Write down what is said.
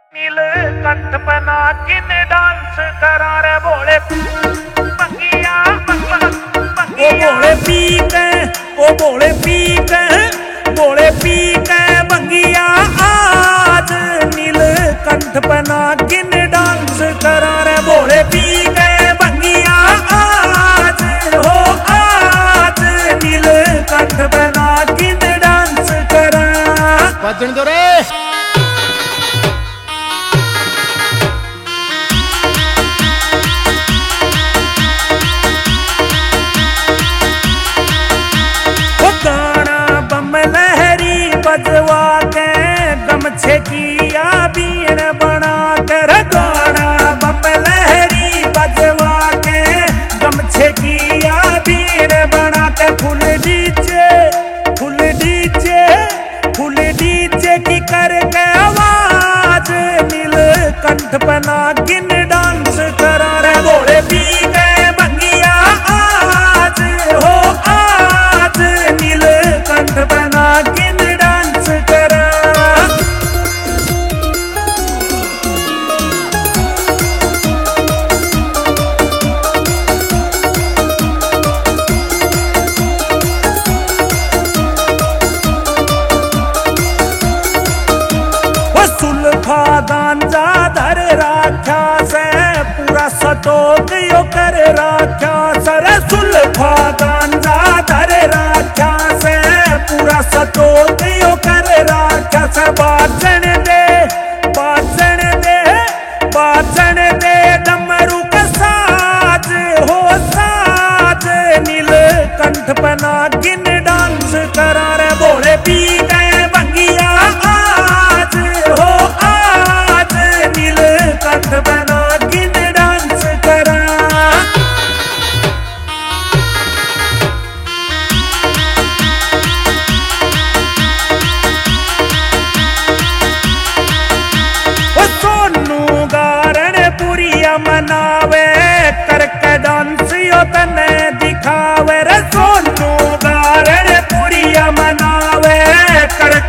नीलकंठ बना किन डांस करा रे बोले बंगिया बंगिया बोले पी के ओ बोले पी के बोले पी के बंगिया आज नीलकंठ बना किन डांस करा रे बोले पी के बंगिया आज हो आज नीलकंठ बना किन डांस करा बजन दो रे बजवा के गमछे किया बीन बना कर गाना बम लहरी बजवा के गमछे किया बीन बना के फुल डीजे की करके आवाज नीलकंठ बना किन डांस करा रे बोले पी गए बंगिया आज हो आज नीलकंठ बना किन गांजा धर राख्या से पूरा सटोक यो कर राख्या सर सुल्फा गांजा धर राख्या से पूरा सटोक यो कर राख्या से बाजन दे डमरू का साज हो साज नीलकंठ बना किन डांस करा रे बोले पी गए बंगिया आज हो आज नीलकंठ बना किन डांस करा सोनू गारण पुरिया मनावे करके डांस यो तने दिखावे रे सोनू गारण पुरिया मनावे करके